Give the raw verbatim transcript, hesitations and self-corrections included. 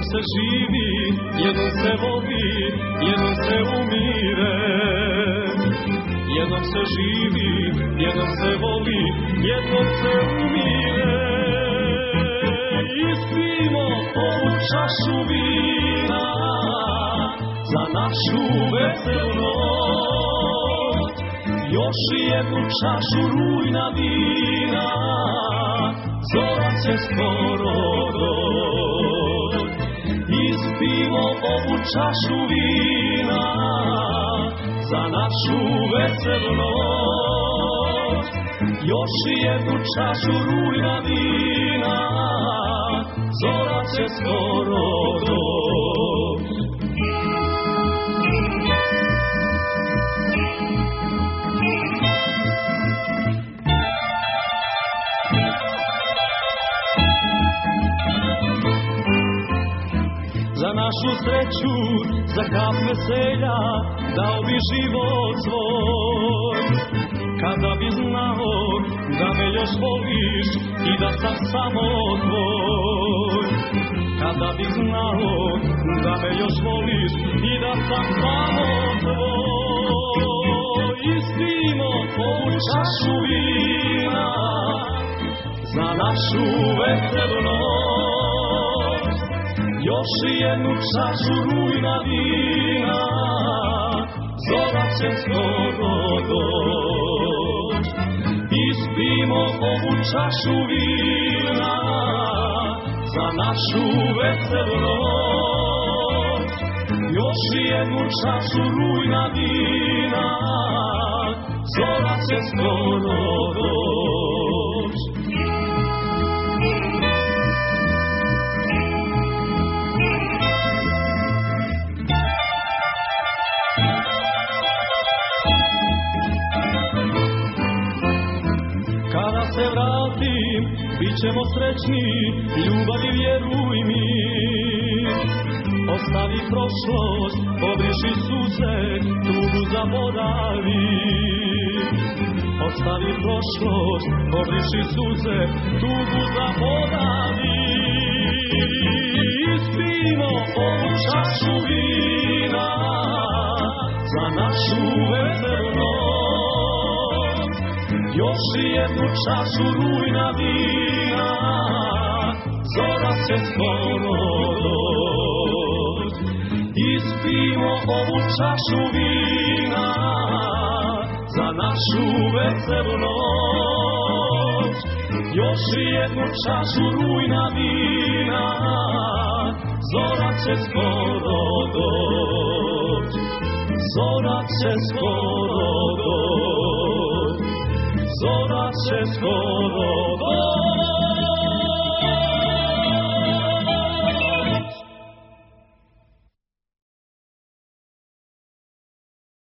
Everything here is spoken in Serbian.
se živi, jednom se voli, jednom se umire. Jednom se živi, jednom se voli, jednom se umire. Ispimo ovu čašu vina za našu veselu noć. Još jednu čašu rujna vina, zora će skoro doć. Ispimo ovu čašu vina za našu veselu noć. Još jednu čašu rujna vina, zora će skoro doć. Za našu sreću, za kap veselja, dao bi život svoj. Kada bi znao da me još voliš i da sam samo tvoj. Kada bi znao da me još voliš i da sam samo tvoj. Ispimo ovu čašu vina za našu veselu noć. Još jednu čašu rujna vina, zora će skoro doć. Ispimo ovu čašu vina za našu veselu noć. Još jednu čašu rujna vina, zora će skoro doć. Kada se vratim, bit ćemo srećni, ljubavi vjeruj mi. Ostavi prošlost, obriši suze, tugu zaboravi. Ostavi prošlost, obriši suze, tugu zaboravi. Ispimo ovu čašu vina za našu veselu noć. Još jednu čašu rujna vina, zora će skoro doć. Ispimo ovu čašu vina za našu veselu noć. Još jednu čašu rujna vina, zora će skoro doć. Zora će skoro doć. Zora će skoro doć.